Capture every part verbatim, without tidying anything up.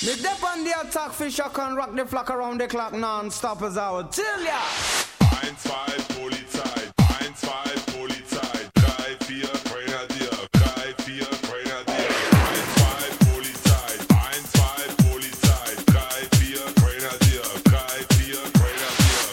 Me dep on the attack, fish I can rock the flock around the clock non-stop as I would tell ya. Eins, zwei, Polizei. Eins, zwei, Polizei. Drei, vier, Grenadier. Drei, vier, Grenadier. Eins, zwei, Polizei. Eins, zwei, Polizei. Drei, vier, Grenadier. Drei, vier, Grenadier.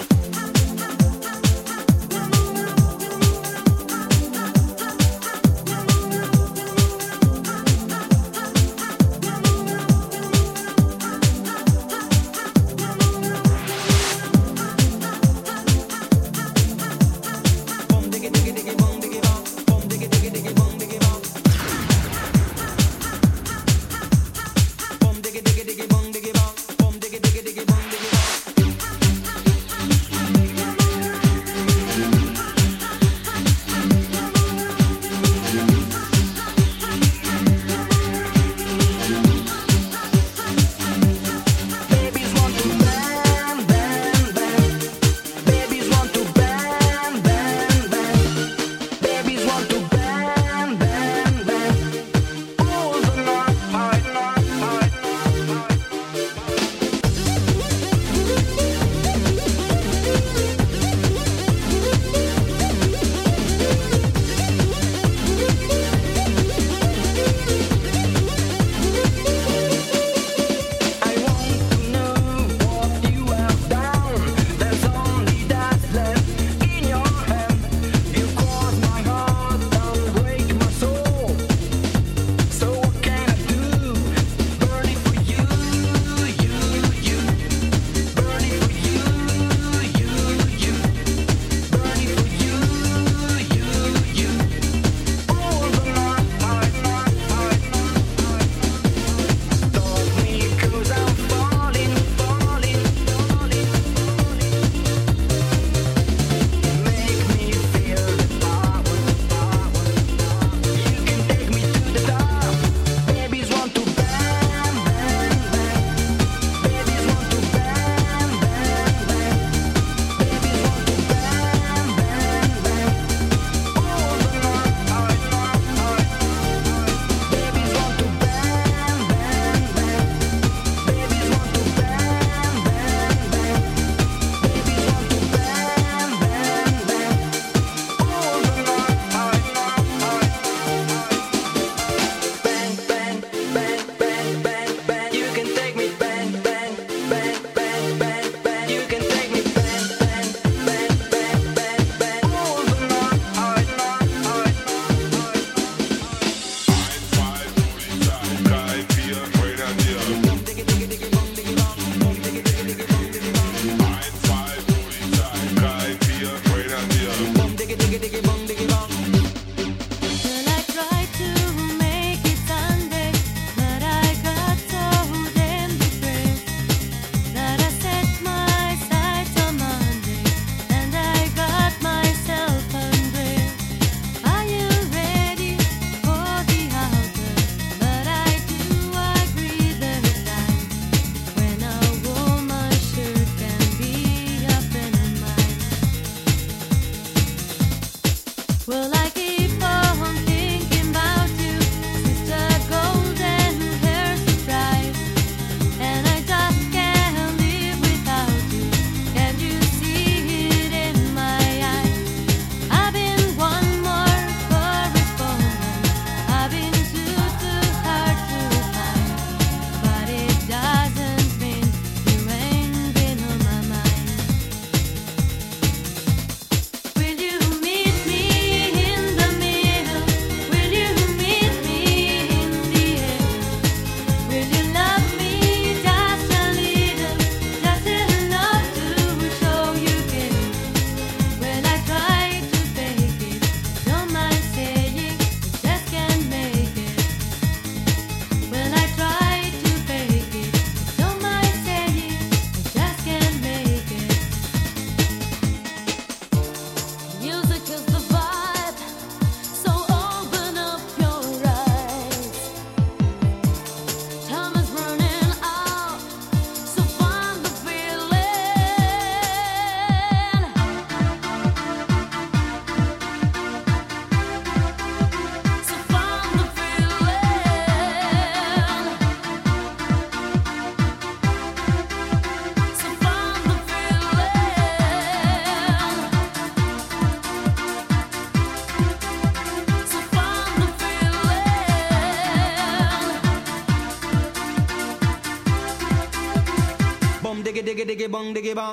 diggy diggy diggy bong diggy bong.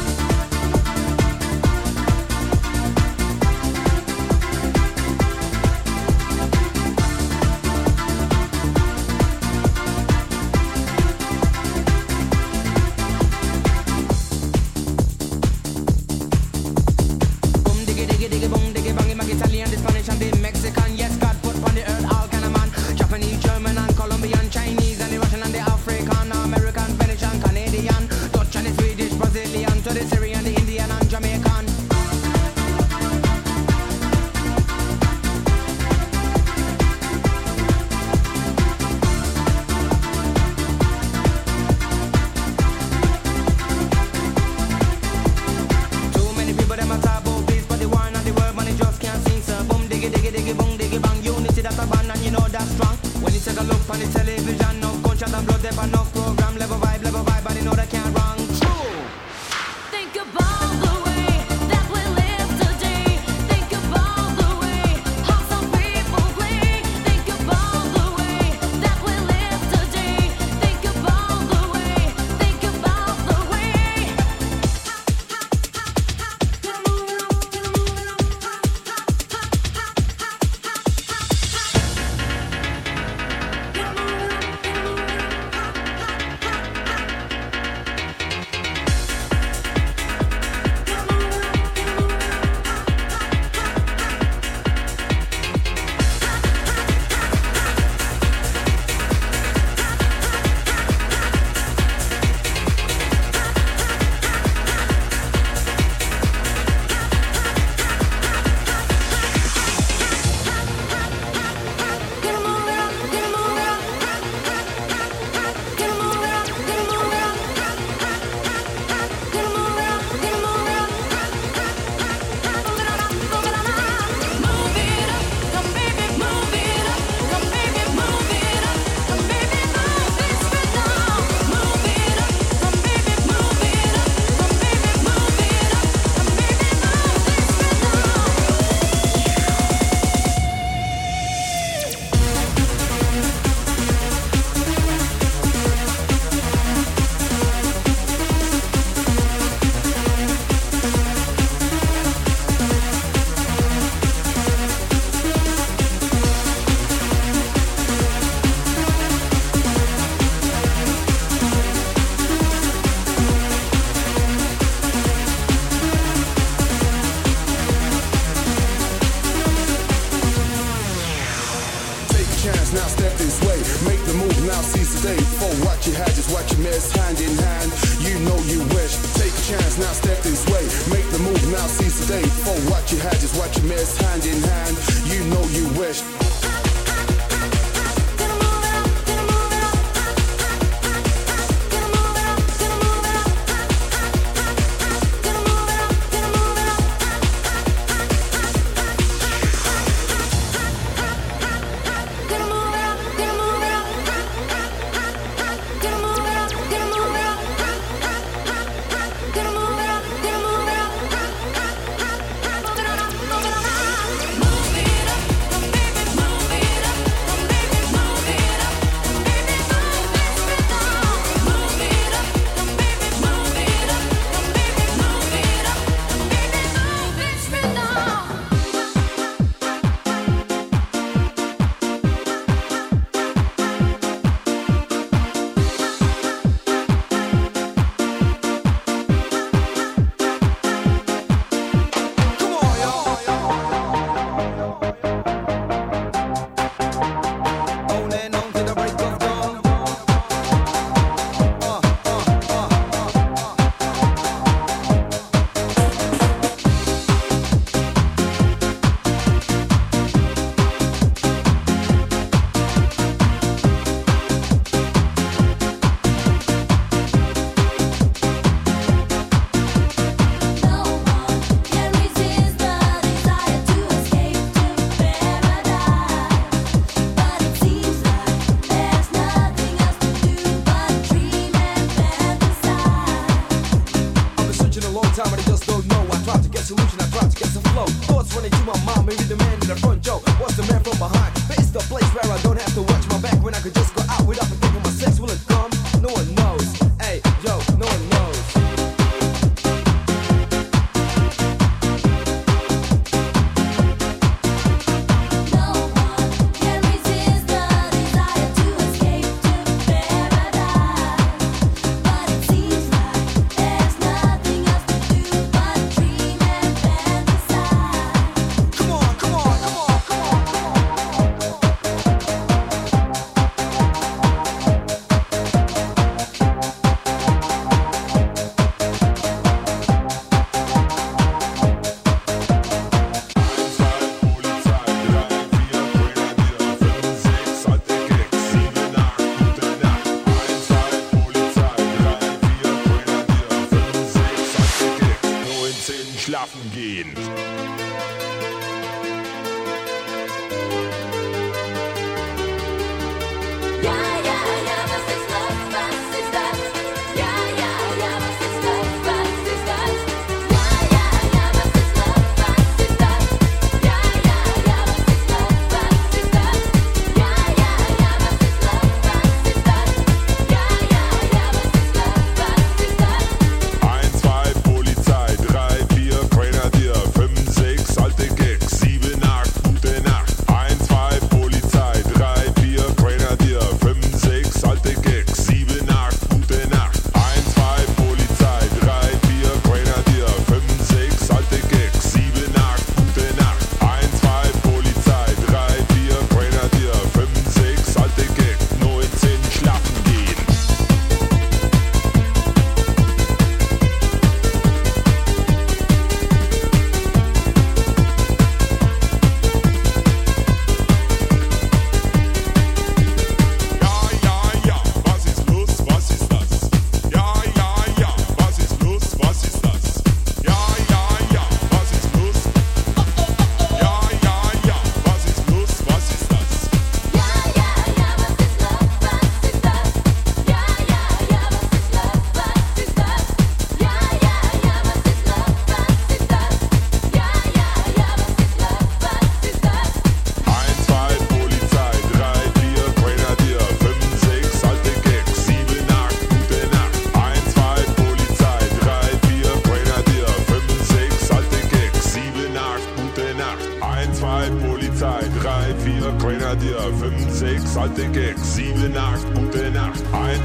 Italian, the Spanish and the Mexican. Yes, God put on the earth all kind of man. Japanese, German and Colombian, Chinese and the Russian and the African, American, Venetian, Canadian, Dutch and the Swedish, Brazilian, to the Syrian, the Indian and Jamaican. Too many people them a talk about peace, but the war and the world money just can't sing. So boom diggy diggy diggy boom diggy bang. Unity that's a band and you know that's strong. When you take a look on the television, no gunshot and blood, there but no program. Level vibe, level vibe, but you know they can't wrong. True. Think about the way that we live today. Think about the way how some people play. Think about the way that we live today. Think about the way. Think about the way.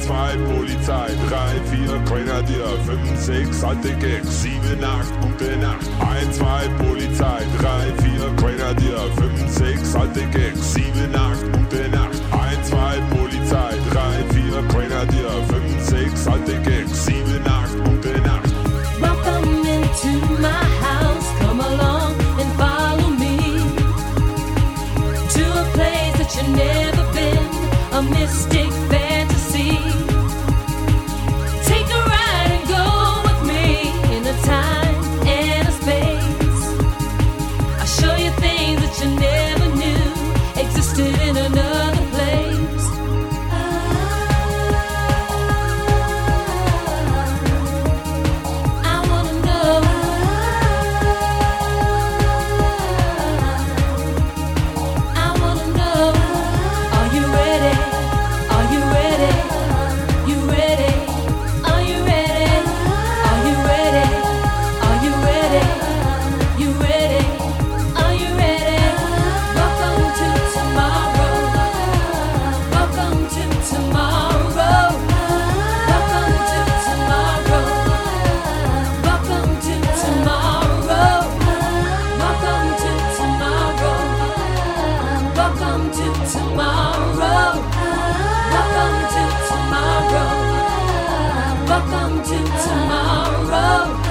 zwei Polizei, drei, vier Grenadier, fünf, sechs alte Gags, sieben, acht gute Nacht. eins, zwei Polizei, drei, vier Grenadier, fünf, sechs alte Gags, sieben, acht gute Nacht. eins, zwei Polizei, drei, vier Grenadier, fünf, sechs alte Gags, sieben, acht gute Nacht. Welcome into my house, come along and follow me to a place that you've never been, a mystic fantasy. Take a ride and go with me in a time and a space. I'll show you things that you never knew existed in another place. I wanna know. I wanna know. Are you ready? Are you ready? You ready? Are you ready? Are you ready? Are you ready? You ready? Are you ready? Welcome to tomorrow. Welcome to tomorrow. Welcome to tomorrow. Welcome to tomorrow. Welcome to tomorrow. Welcome to tomorrow. Welcome to tomorrow. Welcome to tomorrow.